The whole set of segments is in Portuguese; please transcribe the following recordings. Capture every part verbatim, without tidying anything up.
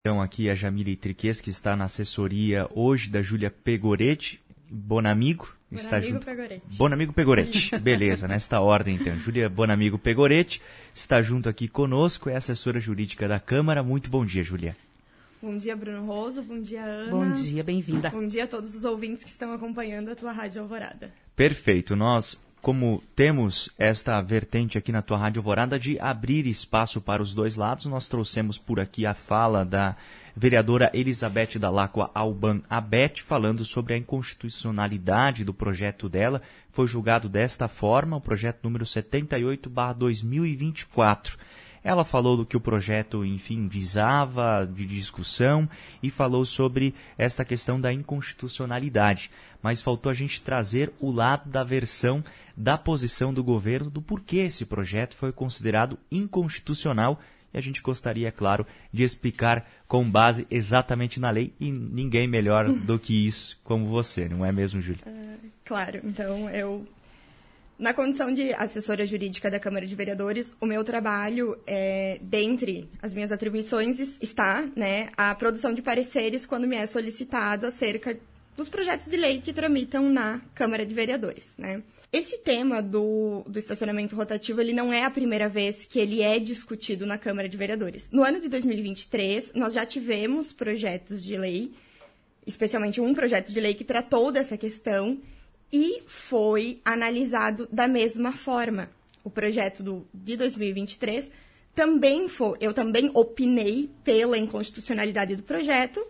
Então aqui a Jamile Triques, que está na assessoria hoje da Júlia Pegoretti, Bonamigo, está Bonamigo junto. Pegoretti. Bonamigo Pegoretti, beleza, nesta ordem então. Júlia Bonamigo Pegoretti está junto aqui conosco, é assessora jurídica da Câmara. Muito bom dia, Júlia. Bom dia, Bruno Roso, bom dia, Ana. Bom dia, bem-vinda. Bom dia a todos os ouvintes que estão acompanhando a tua Rádio Alvorada. Perfeito, nós, como temos esta vertente aqui na tua Rádio Alvorada de abrir espaço para os dois lados, nós trouxemos por aqui a fala da vereadora Elizabeth Dall'Acqua Alban Abete, falando sobre a inconstitucionalidade do projeto dela. Foi julgado desta forma, o projeto número setenta e oito barra dois mil e vinte e quatro. Ela falou do que o projeto, enfim, visava, de discussão, e falou sobre esta questão da inconstitucionalidade. Mas faltou a gente trazer o lado da versão da posição do governo, do porquê esse projeto foi considerado inconstitucional. E a gente gostaria, é claro, de explicar com base exatamente na lei, e ninguém melhor do que isso como você, não é mesmo, Júlia? Uh, claro, então eu... Na condição de assessora jurídica da Câmara de Vereadores, o meu trabalho, é, dentre as minhas atribuições, está, né, a produção de pareceres quando me é solicitado acerca dos projetos de lei que tramitam na Câmara de Vereadores, né. Esse tema do, do estacionamento rotativo, ele não é a primeira vez que ele é discutido na Câmara de Vereadores. No ano de dois mil e vinte e três, nós já tivemos projetos de lei, especialmente um projeto de lei que tratou dessa questão, e foi analisado da mesma forma. O projeto do, de dois mil e vinte e três também foi, eu também opinei pela inconstitucionalidade do projeto,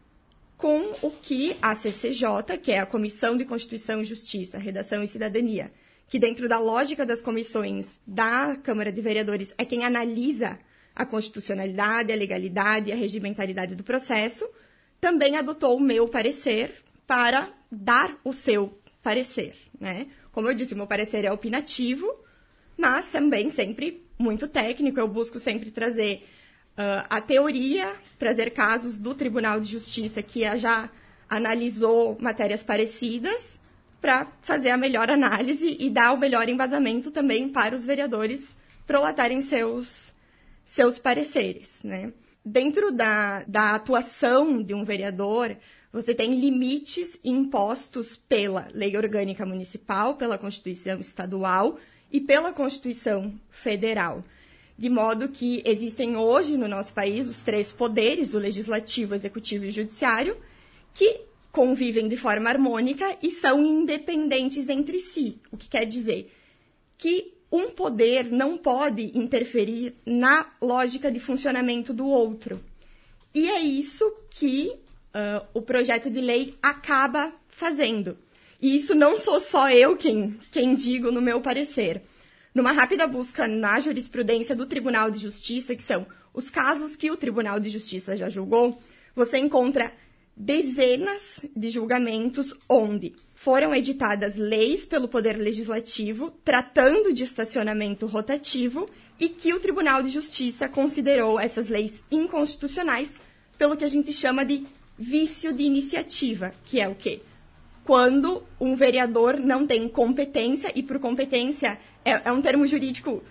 com o que a C C J, que é a Comissão de Constituição e Justiça, Redação e Cidadania, que dentro da lógica das comissões da Câmara de Vereadores é quem analisa a constitucionalidade, a legalidade e a regimentalidade do processo, também adotou o meu parecer para dar o seu parecer, né? Como eu disse, o meu parecer é opinativo, mas também sempre muito técnico. Eu busco sempre trazer uh, a teoria, trazer casos do Tribunal de Justiça que já analisou matérias parecidas para fazer a melhor análise e dar o melhor embasamento também para os vereadores prolatarem seus, seus pareceres, né? Dentro da, da atuação de um vereador, você tem limites impostos pela Lei Orgânica Municipal, pela Constituição Estadual e pela Constituição Federal. De modo que existem hoje no nosso país os três poderes, o Legislativo, Executivo e Judiciário, que convivem de forma harmônica e são independentes entre si. O que quer dizer que um poder não pode interferir na lógica de funcionamento do outro. E é isso que Uh, o projeto de lei acaba fazendo. E isso não sou só eu quem, quem digo no meu parecer. Numa rápida busca na jurisprudência do Tribunal de Justiça, que são os casos que o Tribunal de Justiça já julgou, você encontra dezenas de julgamentos onde foram editadas leis pelo Poder Legislativo tratando de estacionamento rotativo e que o Tribunal de Justiça considerou essas leis inconstitucionais pelo que a gente chama de vício de iniciativa, que é o quê? Quando um vereador não tem competência, e por competência é, é um termo jurídico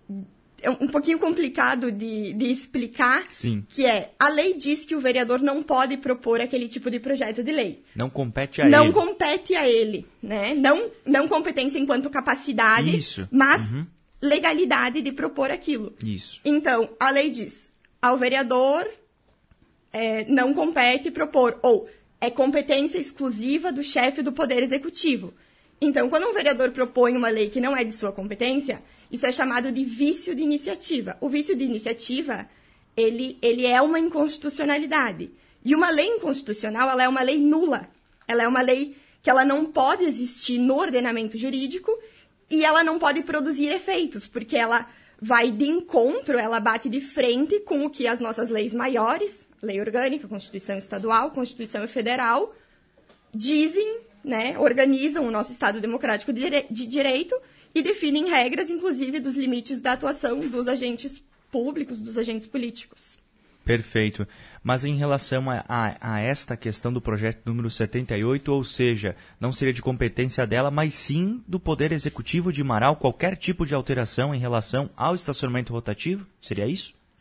é um pouquinho complicado de, de explicar, Sim. Que é, a lei diz que o vereador não pode propor aquele tipo de projeto de lei. Não compete a não ele. Não compete a ele, né? Não, não competência enquanto capacidade, Isso. mas Uhum. legalidade de propor aquilo. Isso. Então, a lei diz, ao vereador É, não compete propor, ou é competência exclusiva do chefe do Poder Executivo. Então, quando um vereador propõe uma lei que não é de sua competência, isso é chamado de vício de iniciativa. O vício de iniciativa, ele, ele é uma inconstitucionalidade. E uma lei inconstitucional, ela é uma lei nula. Ela é uma lei que ela não pode existir no ordenamento jurídico e ela não pode produzir efeitos, porque ela vai de encontro, ela bate de frente com o que as nossas leis maiores, Lei Orgânica, Constituição Estadual, Constituição Federal, dizem, né, organizam o nosso Estado Democrático de, dire- de Direito e definem regras, inclusive, dos limites da atuação dos agentes públicos, dos agentes políticos. Perfeito. Mas em relação a, a, a esta questão do projeto número setenta e oito, ou seja, não seria de competência dela, mas sim do Poder Executivo de Marau, qualquer tipo de alteração em relação ao estacionamento rotativo? Seria isso?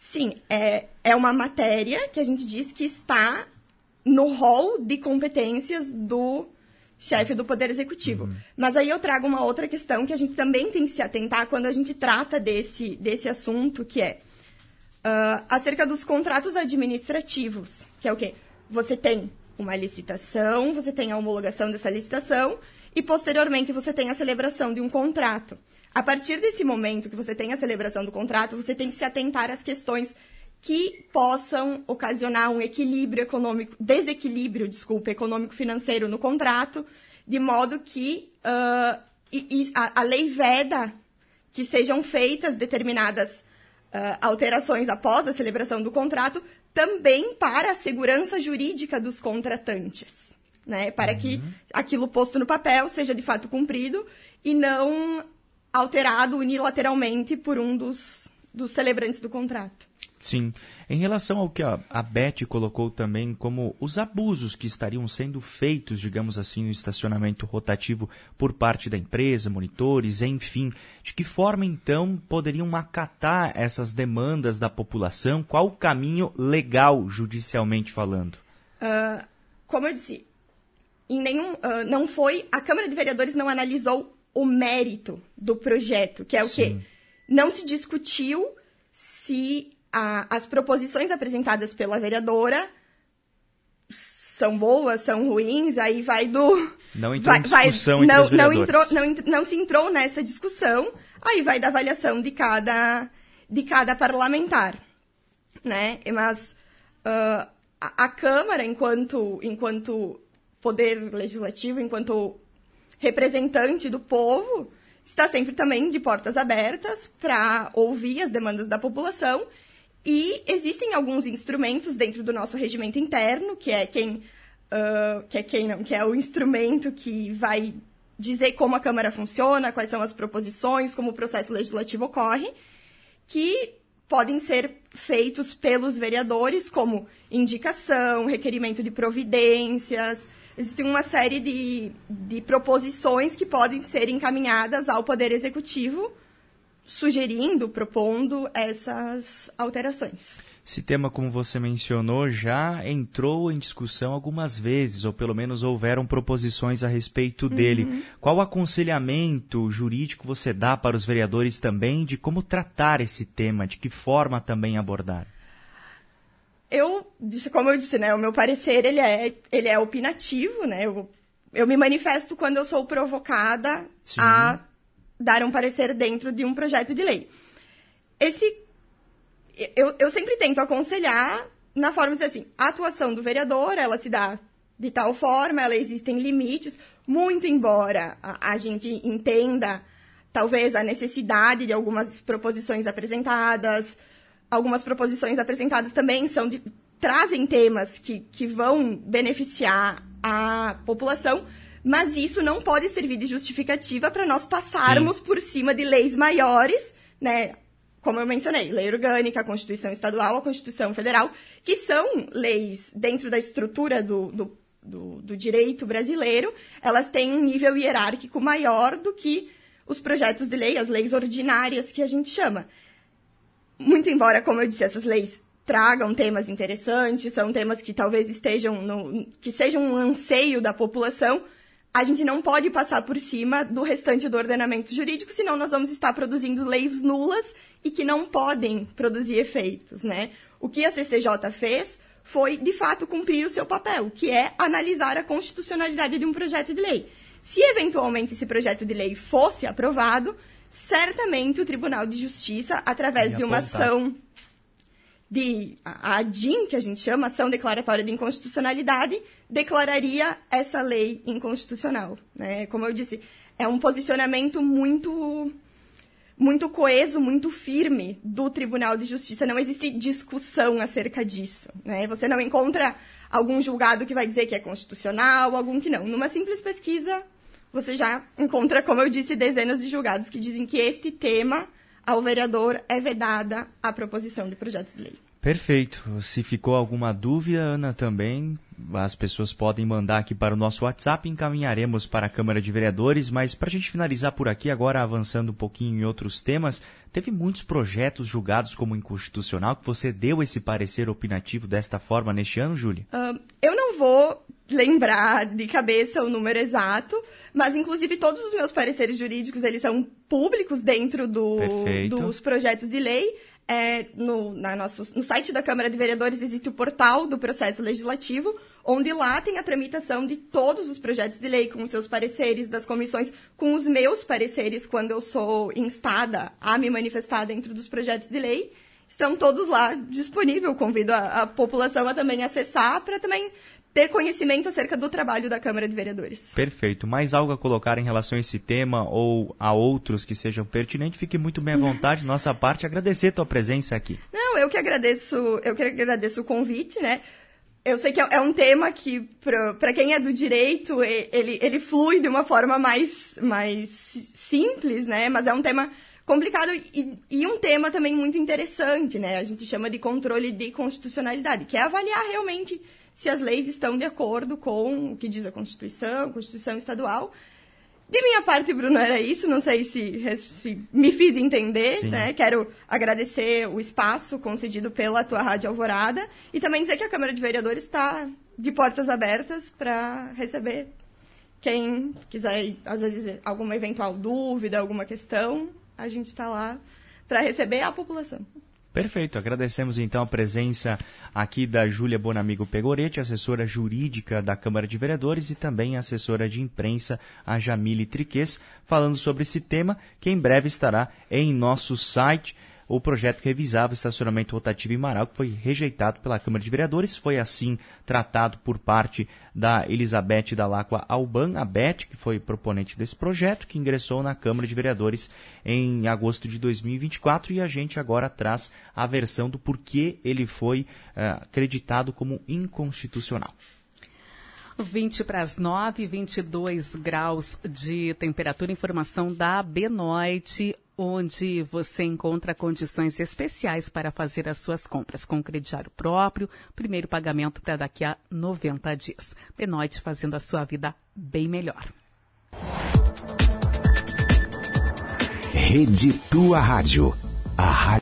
Sim, é, é uma matéria que a gente diz que está no rol de competências do chefe do Poder Executivo. Uhum. Mas aí eu trago uma outra questão que a gente também tem que se atentar quando a gente trata desse, desse assunto, que é uh, acerca dos contratos administrativos, que é o quê? Você tem uma licitação, você tem a homologação dessa licitação e, posteriormente, você tem a celebração de um contrato. A partir desse momento que você tem a celebração do contrato, você tem que se atentar às questões que possam ocasionar um equilíbrio econômico, desequilíbrio, desculpa, econômico-financeiro no contrato, de modo que uh, e, e a, a lei veda que sejam feitas determinadas uh, alterações após a celebração do contrato, também para a segurança jurídica dos contratantes, né? Para uhum. que aquilo posto no papel seja de fato cumprido e não alterado unilateralmente por um dos, dos celebrantes do contrato. Sim. Em relação ao que a, a Beth colocou também como os abusos que estariam sendo feitos, digamos assim, no estacionamento rotativo por parte da empresa, monitores, enfim, de que forma, então, poderiam acatar essas demandas da população? Qual o caminho legal, judicialmente falando? Uh, como eu disse, em nenhum, uh, não foi, a Câmara de Vereadores não analisou o mérito do projeto, que é o Sim. quê? Não se discutiu se a, as proposições apresentadas pela vereadora são boas, são ruins, aí vai do... Não entrou vai, em discussão vai, entre não, os vereadores. Não, entrou, não, não se entrou nessa discussão, aí vai da avaliação de cada, de cada parlamentar, né? Mas uh, a, a Câmara, enquanto, enquanto poder legislativo, enquanto representante do povo, está sempre também de portas abertas para ouvir as demandas da população. E existem alguns instrumentos dentro do nosso regimento interno, que é quem, uh, que é quem não, que é o instrumento que vai dizer como a Câmara funciona, quais são as proposições, como o processo legislativo ocorre, que podem ser feitos pelos vereadores, como indicação, requerimento de providências. Existem uma série de, de proposições que podem ser encaminhadas ao Poder Executivo, sugerindo, propondo essas alterações. Esse tema, como você mencionou, já entrou em discussão algumas vezes, ou pelo menos houveram proposições a respeito dele. Uhum. Qual aconselhamento jurídico você dá para os vereadores também de como tratar esse tema, de que forma também abordar? Eu, como eu disse, né, o meu parecer ele é, ele é opinativo, né? Eu, eu me manifesto quando eu sou provocada Sim. a dar um parecer dentro de um projeto de lei. Esse, eu, eu sempre tento aconselhar na forma de dizer assim, a atuação do vereador, ela se dá de tal forma, ela existem limites, muito embora a, a gente entenda, talvez, a necessidade de algumas proposições apresentadas. Algumas proposições apresentadas também são de, trazem temas que, que vão beneficiar a população, mas isso não pode servir de justificativa para nós passarmos Sim. por cima de leis maiores, né? Como eu mencionei, lei orgânica, a Constituição Estadual, a Constituição Federal, que são leis dentro da estrutura do, do, do, do direito brasileiro, elas têm um nível hierárquico maior do que os projetos de lei, as leis ordinárias que a gente chama. Muito embora, como eu disse, essas leis tragam temas interessantes, são temas que talvez estejam no, que sejam um anseio da população, a gente não pode passar por cima do restante do ordenamento jurídico, senão nós vamos estar produzindo leis nulas e que não podem produzir efeitos, né? O que a C C J fez foi, de fato, cumprir o seu papel, que é analisar a constitucionalidade de um projeto de lei. Se, eventualmente, esse projeto de lei fosse aprovado, certamente o Tribunal de Justiça, através de uma ação de a ADIM, que a gente chama, ação declaratória de inconstitucionalidade, declararia essa lei inconstitucional, né? Como eu disse, é um posicionamento muito, muito coeso, muito firme do Tribunal de Justiça. Não existe discussão acerca disso, né? Você não encontra algum julgado que vai dizer que é constitucional, algum que não. Numa simples pesquisa, você já encontra, como eu disse, dezenas de julgados que dizem que este tema, ao vereador, é vedada a proposição de projetos de lei. Perfeito. Se ficou alguma dúvida, Ana, também as pessoas podem mandar aqui para o nosso WhatsApp, encaminharemos para a Câmara de Vereadores, mas para a gente finalizar por aqui, agora avançando um pouquinho em outros temas, teve muitos projetos julgados como inconstitucional, que você deu esse parecer opinativo desta forma neste ano, Júlia? Uh, eu não vou lembrar de cabeça o número exato, mas inclusive todos os meus pareceres jurídicos, eles são públicos dentro do, dos projetos de lei. É, no, na nosso, no site da Câmara de Vereadores existe o portal do processo legislativo, onde lá tem a tramitação de todos os projetos de lei, com os seus pareceres das comissões, com os meus pareceres quando eu sou instada a me manifestar dentro dos projetos de lei. Estão todos lá disponíveis. Convido a, a população a também acessar para também ter conhecimento acerca do trabalho da Câmara de Vereadores. Perfeito. Mais algo a colocar em relação a esse tema ou a outros que sejam pertinentes? Fique muito bem à vontade. Nossa parte, agradecer a tua presença aqui. Não, eu que agradeço, eu que agradeço o convite, né? Eu sei que é um tema que, para quem é do direito, ele, ele flui de uma forma mais, mais simples, né? Mas é um tema complicado e, e um tema também muito interessante, né? A gente chama de controle de constitucionalidade, que é avaliar realmente se as leis estão de acordo com o que diz a Constituição, a Constituição Estadual. De minha parte, Bruno, era isso. Não sei se, se me fiz entender, Sim. né? Quero agradecer o espaço concedido pela tua Rádio Alvorada e também dizer que a Câmara de Vereadores está de portas abertas para receber quem quiser, às vezes, alguma eventual dúvida, alguma questão. A gente está lá para receber a população. Perfeito. Agradecemos então a presença aqui da Júlia Bonamigo Pegorete, assessora jurídica da Câmara de Vereadores, e também a assessora de imprensa, a Jamile Triques, falando sobre esse tema, que em breve estará em nosso site. O projeto que revisava o estacionamento rotativo em Marau, que foi rejeitado pela Câmara de Vereadores, foi assim tratado por parte da Elizabeth da Lacqua Alban, a Beth, que foi proponente desse projeto, que ingressou na Câmara de Vereadores em agosto de dois mil e vinte e quatro, e a gente agora traz a versão do porquê ele foi uh, acreditado como inconstitucional. vinte para as nove, vinte e dois graus de temperatura, informação da Benoit, onde você encontra condições especiais para fazer as suas compras com crediário próprio, primeiro pagamento para daqui a noventa dias. Benoit, fazendo a sua vida bem melhor. Rede Tua Rádio. A rádio